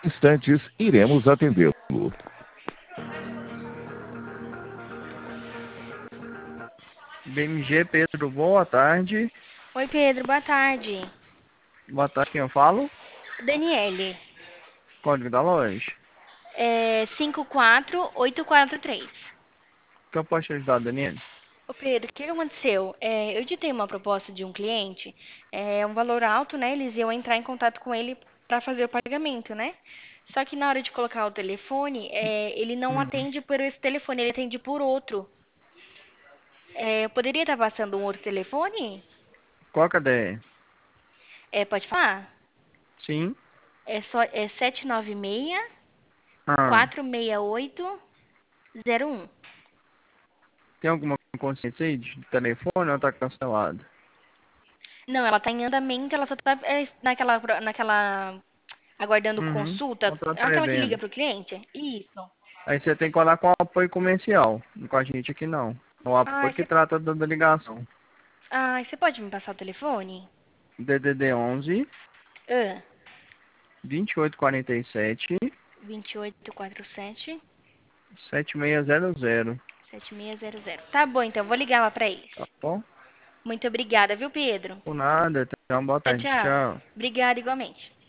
instantes, iremos atendê-lo. BMG Pedro, boa tarde. Oi, Pedro, boa tarde. Boa tarde, quem eu falo? Daniele, Código da loja. 54843. O que eu posso te ajudar, Daniel? Ô, Pedro, o que aconteceu? Eu editei uma proposta de um cliente, um valor alto, né? Eles iam entrar em contato com ele para fazer o pagamento, né? Só que na hora de colocar o telefone, ele não atende por esse telefone, ele atende por outro. Eu poderia estar passando um outro telefone? Qual que é a ideia? Pode falar? Sim. É 796 Ah, 468 01. tem alguma consciência aí de telefone ou tá cancelado? Não, ela tá em andamento, ela só tá naquela aguardando consulta, Não tá aquela que liga prevendo. pro cliente? Isso. Aí você tem que olhar com o apoio comercial. Com a gente aqui não. O Ai, apoio que trata da ligação. você pode me passar o telefone? DDD 11 Ah, 2847 2847 7600. 7600. Tá bom, então, vou ligar lá pra eles. Tá bom? Muito obrigada, viu, Pedro? Por nada. Tenha uma boa Tchau, tarde. tchau. Tchau. Obrigada igualmente.